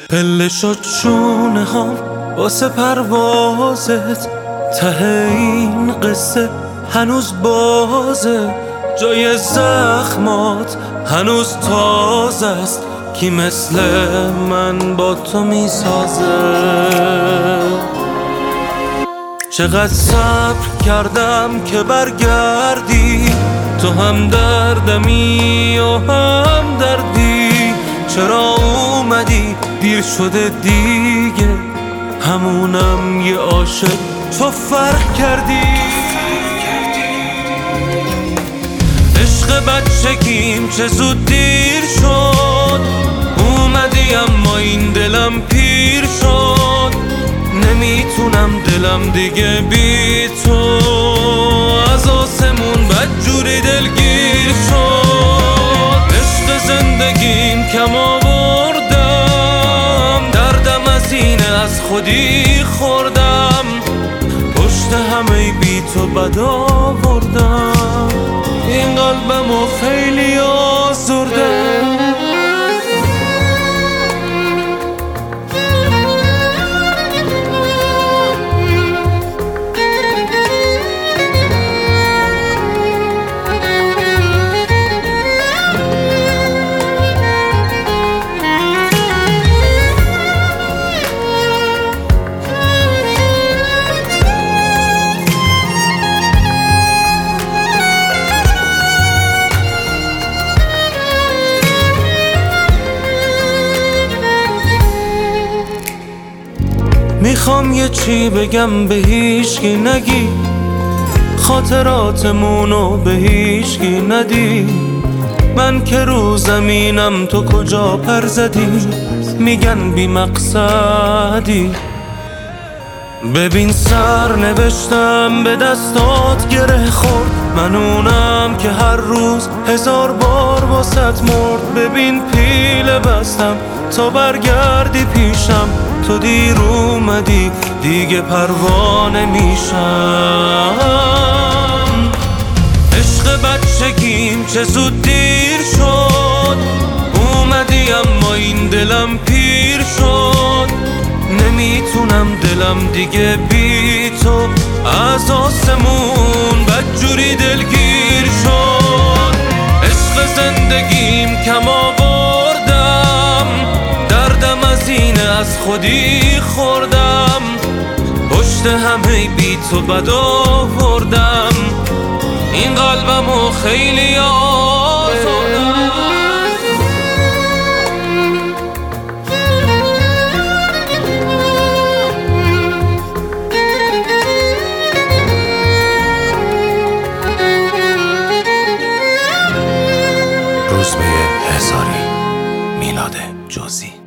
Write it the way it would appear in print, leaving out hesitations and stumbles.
پله شد شونه هم واسه پروازت، ته این قصه هنوز بازه، جای زخمات هنوز تازه است، کی مثل من با تو میسازه؟ چقدر صبر کردم که برگردی، تو هم دردمی و هم دردی، چرا اومدی؟ دیر شده دیگه، همونم یه عاشق تو فرق کردی. عشق بچگیم چه زود دیر شد، اومدی اما این دلم پیر شد، نمیتونم دلم دیگه بی تو، از آسمون بدجوری دلگیر شد. عشق زندگیم کم آوردم، دردم از اینه از خودی خوردم، پشت همه بی تو بد آوردم، این قلبمو خیلی آزردم. میخوام یه چی بگم به هیچکی نگی، خاطراتمونو به هیچکی ندی، من که رو زمینم تو کجا پر زدی، میگن بی مقصدی. ببین سر نوشتم به دستات گره خورد، من اونم که هر روز 1000 بار واسط مرد. ببین پیله بستم تا برگردی پیشم، تو دیر اومدی دیگه پروانه میشم. عشق بچگیم چه زود دیر شد، اومدی اما این دلم پیر شد، نمیتونم دلم دیگه بی تو، از آسمون بدجوری دلگیر شد. عشق زندگیم کم آوردم، دردم از اینه از خودی خوردم، پشت همه بی تو بد آوردم، این قلبمو خیلی آزردم. روزبه هزاری، میلاد جزئی.